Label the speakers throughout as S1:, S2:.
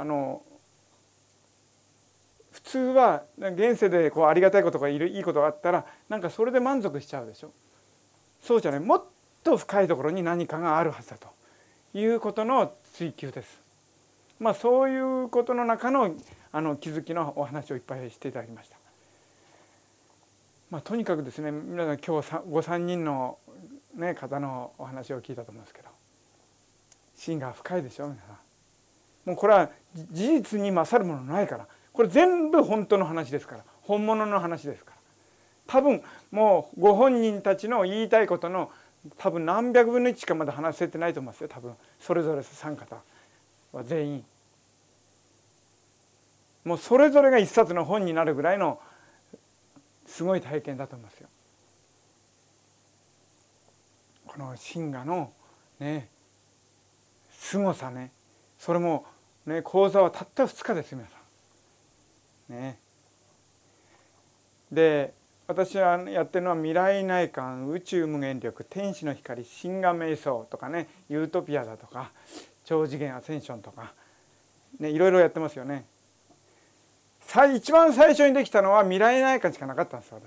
S1: 普通は現世でこうありがたいことがいいことがあったらなんかそれで満足しちゃうでしょ。そうじゃない、もっと深いところに何かがあるはずだということの追求です。そういうことの中の気づきのお話をいっぱいしていただきました。とにかくですね、皆さん今日ご3人の、方のお話を聞いたと思うんですけど、真が深いでしょ皆さん。もうこれは事実に勝るものないから、これ全部本当の話ですから、本物の話ですから、多分もうご本人たちの言いたいことの多分何百分の1しかまだ話せてないと思いますよ。多分それぞれ3方は全員もうそれぞれが一冊の本になるぐらいのすごい体験だと思いますよ。この真我の凄さね、それも講座はたった2日です皆さんで、私はやってるのは未来内観、宇宙無限力、天使の光、真我瞑想とかユートピアだとか超次元アセンションとかいろいろやってますよね。一番最初にできたのは未来内観しかなかったんです私。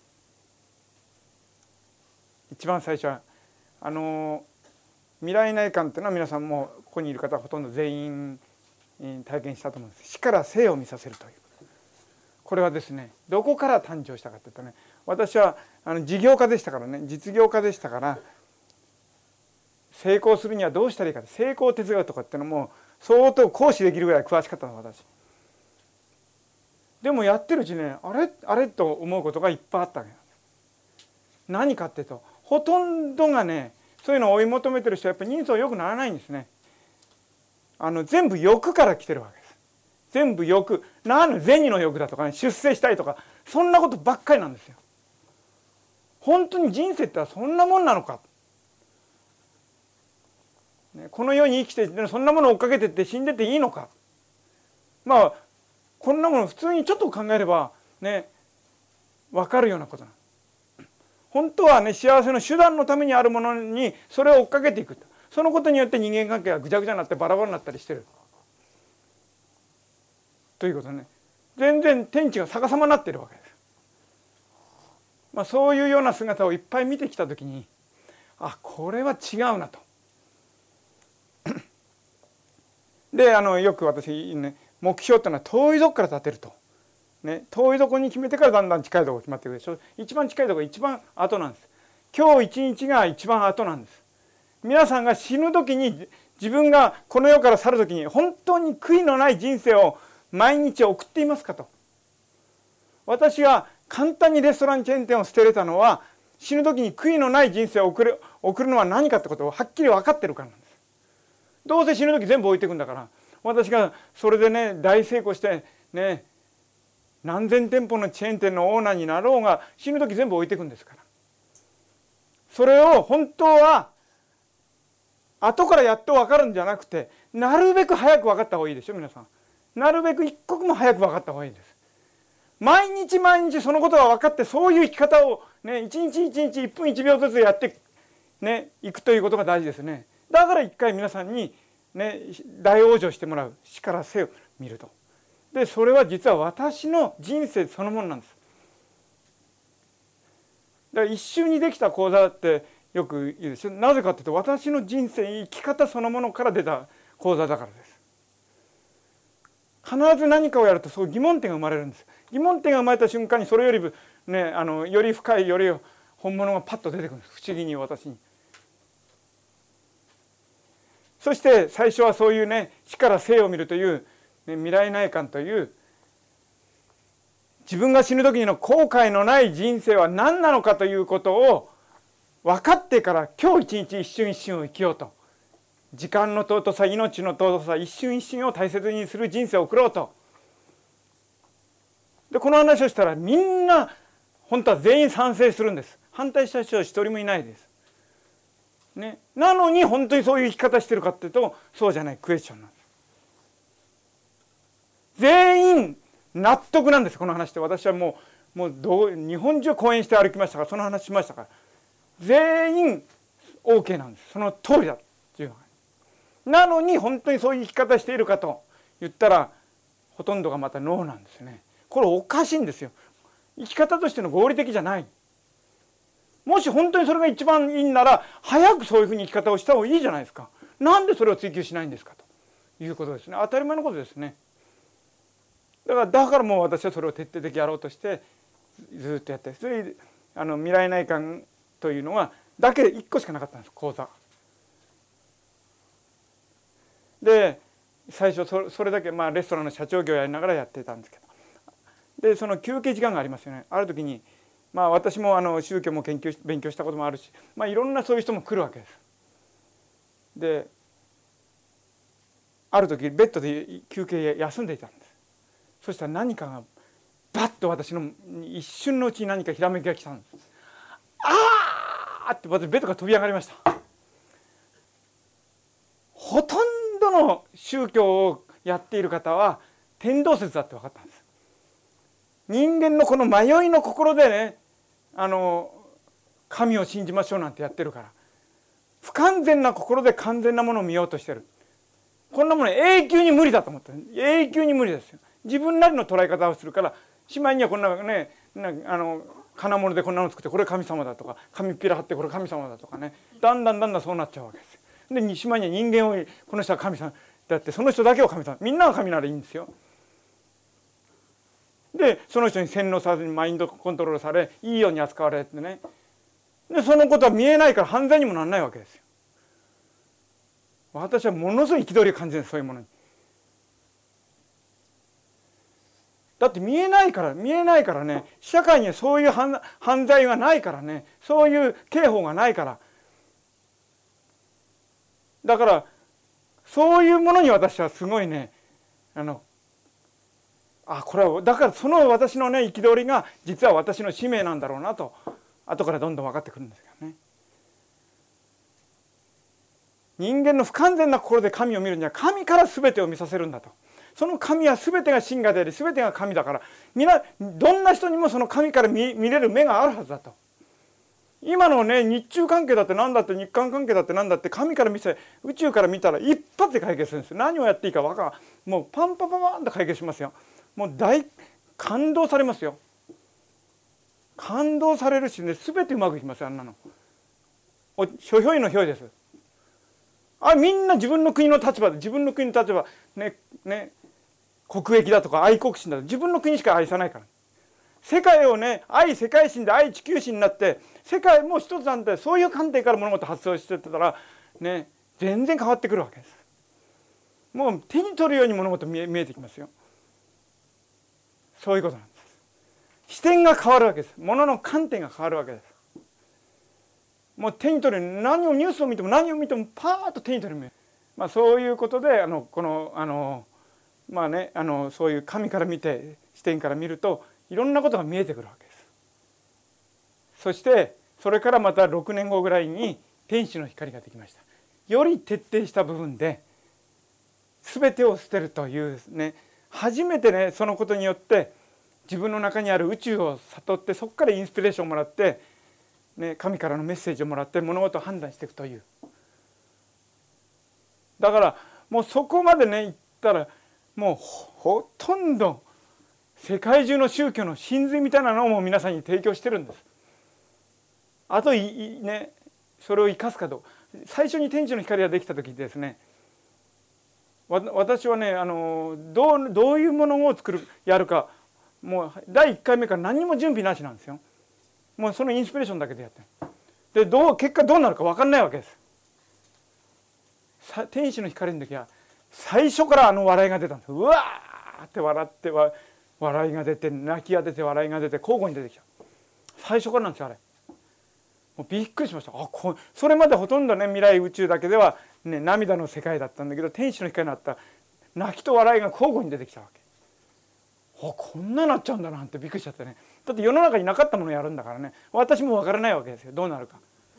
S1: 一番最初は未来内観っていうのは皆さんもここにいる方はほとんど全員体験したと思うんです。死から生を見させるという、これはですねどこから誕生したかというと私は事業家でしたから実業家でしたから、成功するにはどうしたらいいか、成功哲学とかっていうのも相当講師できるぐらい詳しかったの私。でもやってるうちにあれと思うことがいっぱいあったわけなんです。何かっていうと、ほとんどがそういうのを追い求めてる人はやっぱり人相良くならないんですね。全部欲から来てるわけです。全部欲、銭の欲だとか出世したいとかそんなことばっかりなんですよ。本当に人生ってそんなもんなのか、この世に生きてそんなものを追っかけてって死んでていいのか、こんなもの普通にちょっと考えれば分かるようなことなの。本当は幸せの手段のためにあるものにそれを追っかけていく、そのことによって人間関係がぐちゃぐちゃになってバラバラになったりしてるということ全然天地が逆さまになっているわけです。そういうような姿をいっぱい見てきたときに、これは違うなと。でよく私目標っていうのは遠いとこから立てると。遠いとこに決めてからだんだん近いとこ決まっていくでしょ。一番近いとこが一番後なんです。今日一日が一番後なんです。皆さんが死ぬ時に、自分がこの世から去る時に本当に悔いのない人生を毎日送っていますかと。私が簡単にレストランチェーン店を捨てれたのは、死ぬ時に悔いのない人生を送るのは何かってことをはっきり分かってるからなんです。どうせ死ぬ時全部置いていくんだから、私がそれで大成功して何千店舗のチェーン店のオーナーになろうが死ぬ時全部置いていくんですから。それを本当は後からやっと分かるんじゃなくて、なるべく早く分かった方がいいでしょ皆さん。なるべく一刻も早く分かった方がいいです。毎日毎日そのことが分かって、そういう生き方を一日一日1分1秒ずつやっていくということが大事ですね。だから一回皆さんに大往生してもらう、死から生を見ると。でそれは実は私の人生そのものなんです。だから一瞬にできた講座ってよく言うでしょ。なぜかというと、私の人生生き方そのものから出た講座だからです。必ず何かをやるとそう疑問点が生まれるんです。疑問点が生まれた瞬間にそれよりより深いより本物がパッと出てくるんです。不思議に私に。そして最初はそういう死から生を見るという未来内観という、自分が死ぬ時の後悔のない人生は何なのかということを分かってから、今日一日一瞬一瞬を生きようと。時間の尊さ、命の尊さ、一瞬一瞬を大切にする人生を送ろうと。でこの話をしたらみんな本当は全員賛成するんです。反対した人は一人もいないです。なのに本当にそういう生き方してるかっていうと、そうじゃないクエスチョンなんです。全員納得なんです。この話で私はもう日本中講演して歩きましたから、その話しましたから、全員 OK なんです。その通りだっていうのが。なのに本当にそういう生き方しているかと言ったらほとんどがまたノーなんですよね。これおかしいんですよ。生き方としての合理的じゃない。もし本当にそれが一番いいんなら早くそういうふうに生き方をした方がいいじゃないですか。なんでそれを追求しないんですかということですね。当たり前のことですね。だからもう私はそれを徹底的にやろうとしてずっとやって、それで未来内観というのはだけ1個しかなかったんです、講座で。最初それだけ、レストランの社長業をやりながらやってたんですけど、でその休憩時間がありますよね。ある時に私も宗教も勉強したこともあるし、いろんなそういう人も来るわけです。である時ベッドで休憩休んでいたんです。そしたら何かがバッと私の一瞬のうちに何かひらめきが来たんです。あーって私ベッドが飛び上がりました。ほとんどの宗教をやっている方は天動説だって分かったんです。人間のこの迷いの心でね、神を信じましょうなんてやってるから、不完全な心で完全なものを見ようとしてる。こんなもの永久に無理だと思ってる。永久に無理ですよ。自分なりの捉え方をするから、しまいにはこんなね、金物でこんなの作ってこれ神様だとか、紙っぴら貼ってこれ神様だとかね、だんだんそうなっちゃうわけですよ。でしまいには人間をこの人は神様だって、その人だけを神様、みんなが神ならいいんですよ。でその人に洗脳され、マインドコントロールされ、いいように扱われてね、でそのことは見えないから犯罪にもならないわけですよ。私はものすごい憤りを感じるんです、そういうものに。だって見えないからね、社会にはそういう犯罪がないからね、そういう刑法がないから。だからそういうものに私はすごいね、これはだからその私のね憤りが実は私の使命なんだろうなと後からどんどん分かってくるんですけどね。人間の不完全な心で神を見るには神から全てを見させるんだと。その神は全てが真我であり全てが神だから、どんな人にもその神から見れる目があるはずだと。今のね日中関係だって何だって日韓関係だって何だって神から見せ宇宙から見たら一発で解決するんですよ。何をやっていいか分からん、もうパンパパパンと解決しますよ。もう感動されますよ。感動されるしね、全てうまくいきますよ。あんなのひょひょいのひょいです。みんな自分の国の立場で、自分の国の立場ね国益だとか愛国心だとか自分の国しか愛さないから、世界をね世界心で地球心になって世界も一つなんて、そういう観点から物事発想してたらね全然変わってくるわけです。もう手に取るように物事見えてきますよ。そういうことなんです。視点が変わるわけです。物の観点が変わるわけです。もう手に取る、ニュースを見ても何を見てもパーッと手に取る、そういうことでそういう神から見て視点から見るといろんなことが見えてくるわけです。そしてそれからまた6年後ぐらいに天使の光ができました。より徹底した部分で全てを捨てるというね、初めてねそのことによって自分の中にある宇宙を悟って、そこからインスピレーションをもらって、神からのメッセージをもらって物事を判断していくという。だからもうそこまでね言ったら、もうほとんど世界中の宗教の真髄みたいなのをもう皆さんに提供してるんです。あとそれを生かすかどうか。最初に天使の光ができた時にですね、私はねどういうものをやるか、もう第1回目から何も準備なしなんですよ。もうそのインスピレーションだけでやってる。で結果どうなるか分かんないわけです。天使の光の時は最初から笑いが出たんです。うわーって笑って笑いが出て、泣きが出て笑いが出て交互に出てきた。最初からなんですよあれ。もうびっくりしました。それまでほとんどね未来宇宙だけでは、涙の世界だったんだけど、天使の光になったら泣きと笑いが交互に出てきたわけ。こんななっちゃうんだなんてびっくりしちゃってね。だって世の中になかったものをやるんだからね、私も分からないわけですよ、どうなるか。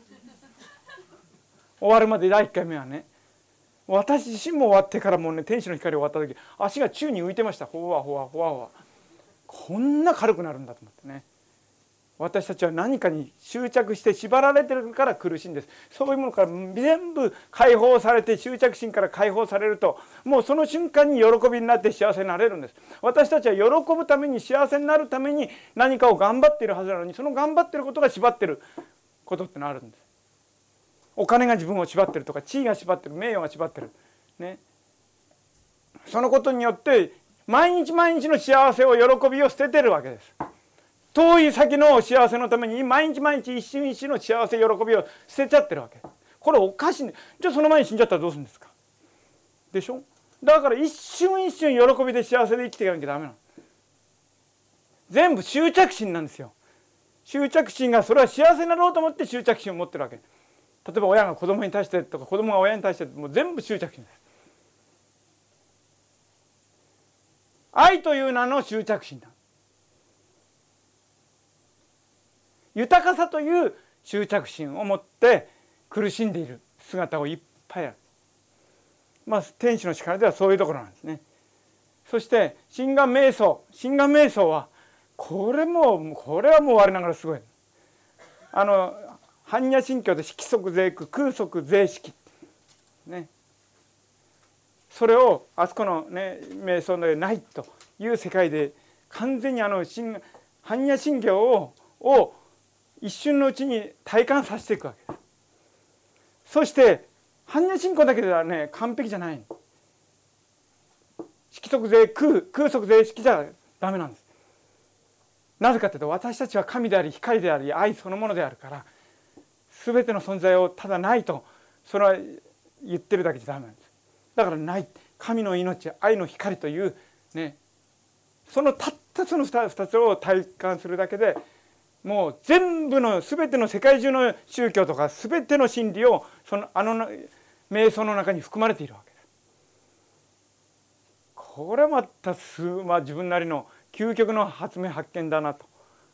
S1: 終わるまで第1回目はね、私自身も終わってからもね、天使の光終わった時足が宙に浮いてました。ほわほわほわほわ、こんな軽くなるんだと思ってね。 私たちは何かに執着して縛られてるから苦しいんです。そういうものから全部解放されて、執着心から解放されると、もうその瞬間に喜びになって幸せになれるんです。私たちは喜ぶために、幸せになるために何かを頑張っているはずなのに、その頑張っていることが縛っていることってのあるんです。お金が自分を縛っているとか、地位が縛っている、名誉が縛っている、ね、そのことによって毎日毎日の幸せを、喜びを捨ててるわけです。遠い先の幸せのために毎日毎日一瞬一瞬の幸せ、喜びを捨てちゃってるわけ。これおかしいね。じゃあその前に死んじゃったらどうするんですか。でしょ。だから一瞬一瞬喜びで幸せで生きていかなきゃダメなの。全部執着心なんですよ。執着心が、それは幸せになろうと思って執着心を持ってるわけ。例えば親が子供に対してとか、子供が親に対して、もう全部執着心です。愛という名の執着心だ。豊かさという執着心を持って苦しんでいる姿をいっぱいある。まあ天使の力ではそういうところなんですね。そして心眼瞑想。心眼瞑想はこれはもう我ながらすごい。般若心経で色即是空、空即是色ね、それをあそこのね瞑想でないという世界で完全に般若心経を一瞬のうちに体感させていくわけです。そして般若心経だけではね完璧じゃない。色即是空、空即是色じゃダメなんです。なぜかというと、私たちは神であり光であり愛そのものであるから、全ての存在をただないとそれは言ってるだけじゃダメなんです。だからない、神の命、愛の光というね、そのたったその2つを体感するだけで、もう全ての世界中の宗教とか全ての真理を瞑想の中に含まれているわけです。これまた自分なりの究極の発見だなと。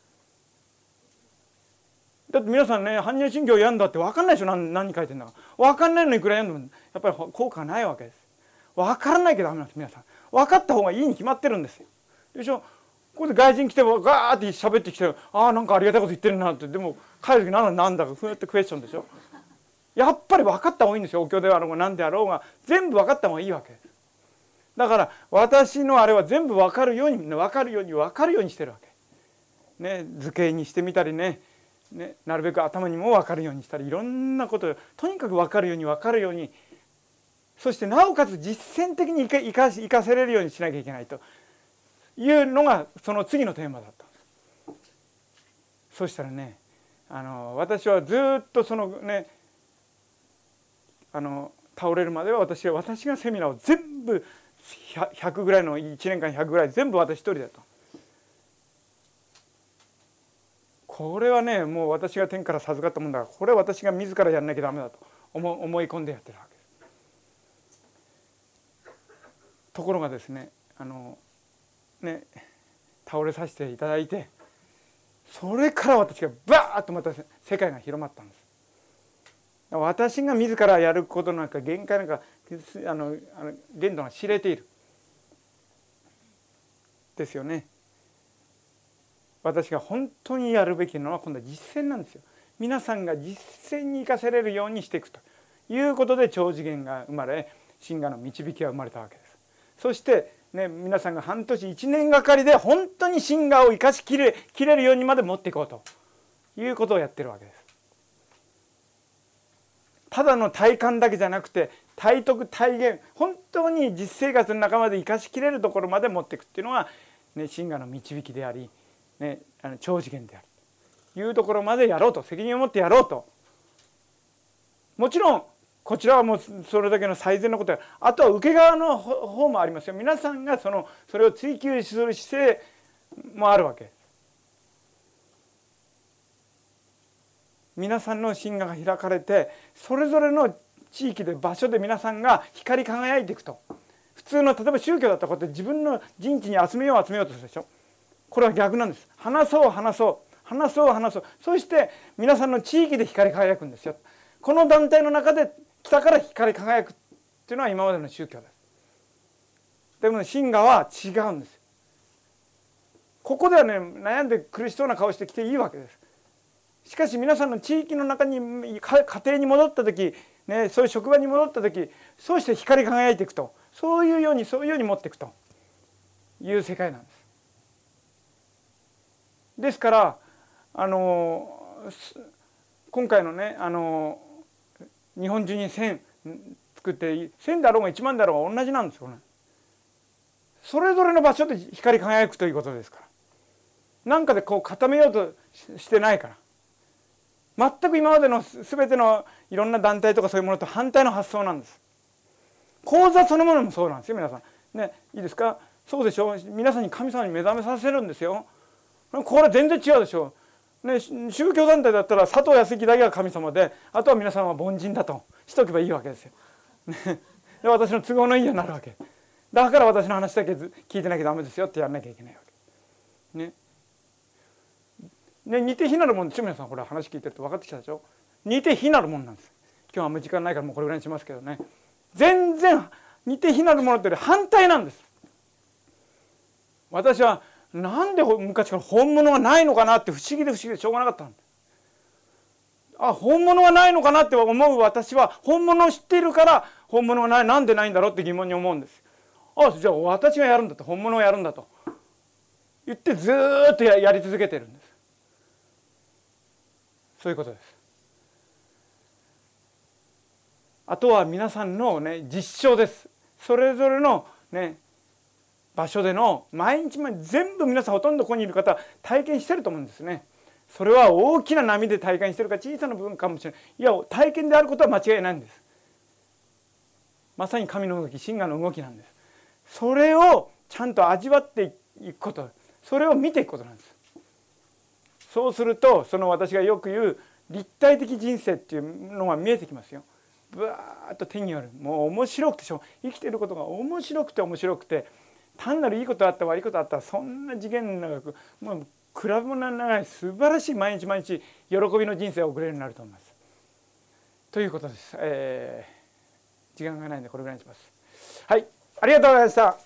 S1: だって皆さんね、般若心経を読んだって分かんないでしょ。何書いてんだか分かんないのにいくら読んでもやっぱり効果がないわけです。分からないけどダメなんです。皆さん分かった方がいいに決まってるんですよ。でしょ。ここで外人来てもガーって喋ってきて、なんかありがたいこと言ってるなって、でも帰る時なんだかふうってクエスチョンでしょ。やっぱり分かった方がいいんですよ。お経であろうが何であろうが全部分かった方がいいわけです。だから私のあれは全部分かるようにしてるわけ。ね、図形にしてみたりね、なるべく頭にも分かるようにしたり、いろんなことをとにかく分かるように、そしてなおかつ実践的に生かせれるようにしなきゃいけないというのがその次のテーマだったんです。そしたらね、私はずっとそのね、倒れるまでは私がセミナーを全部100ぐらいの1年間100ぐらい全部私一人だと。これはね、もう私が天から授かったもんだから、これは私が自らやらなきゃダメだと思い込んでやってるわけです。ところがですね、倒れさせていただいて、それから私がバーッとまた世界が広まったんです。私が自らやることなんか限界なんか限度が知れているですよね。私が本当にやるべきのは今度は実践なんですよ。皆さんが実践に生かせれるようにしていくということで超次元が生まれ、真我の導きが生まれたわけです。そしてね、皆さんが半年1年がかりで本当に真我を生かしきれるようにまで持っていこうということをやってるわけです。ただの体感だけじゃなくて、体得体現、本当に実生活の中まで生かしきれるところまで持っていくっていうのが、ね、真我の導きであり、ね、超次元であるというところまでやろうと、責任を持ってやろうと。もちろんこちらはもうそれだけの最善のことや、あとは受け側の方もありますよ。皆さんがそれを追求する姿勢もあるわけです。皆さんの真我が開かれて、それぞれの地域で場所で皆さんが光り輝いていくと。普通の例えば宗教だったらこうやって自分の陣地に集めようとするでしょ。これは逆なんです。話そう。そして皆さんの地域で光り輝くんですよ。この団体の中で北から光り輝くっていうのは今までの宗教です。でも真我は違うんです。 ここではね悩んで苦しそうな顔してきていいわけです。しかし皆さんの地域の中に家庭に戻った時、ね、そういう職場に戻った時、そうして光り輝いていくと、そういうように持っていくという世界なんです。ですから今回のね日本中に1000作って1000だろうが1万だろうが同じなんですよね。それぞれの場所で光り輝くということですから、なんかでこう固めようとしてないから、全く今までの全てのいろんな団体とかそういうものと反対の発想なんです。講座そのものもそうなんですよ皆さん。ね、いいですか。そうでしょう。皆さんに神様に目覚めさせるんですよ。これは全然違うでしょう。ね、宗教団体だったら佐藤康之だけが神様で、あとは皆さんは凡人だとしとけばいいわけですよ。ね、で私の都合のいいようになるわけ。だから私の話だけ聞いてなきゃダメですよってやらなきゃいけないわけ。ね。ね、似て非なるもんですよ皆さん。これ話聞いてると分かってきたでしょ。似て非なるもんなんです。今日はあんまり時間ないからもうこれぐらいにしますけどね。全然似て非なるものというより反対なんです。私はなんで昔から本物がないのかなって不思議でしょうがなかったんです。本物がないのかなって思う私は本物を知っているから本物がない、なんでないんだろうって疑問に思うんです。じゃあ私がやるんだと、本物をやるんだと言ってずっとやり続けてるんです。そういうことです。あとは皆さんのね実証です。それぞれのね場所での毎日全部皆さんほとんどここにいる方は体験してると思うんですね。それは大きな波で体験してるか小さな部分かもしれない。いや体験であることは間違いないんです。まさに神の動き、神我の動きなんです。それをちゃんと味わっていくこと、それを見ていくことなんです。そうするとその私がよく言う立体的人生っていうのが見えてきますよ。ぶわーっと手による、もう面白くて生きていることが面白くて単なるいいことあった悪いことあったらそんな次元長くもう比べ物のない素晴らしい毎日喜びの人生を送れるようになると思います。ということです。時間がないのでこれぐらいにします。はい、ありがとうございました。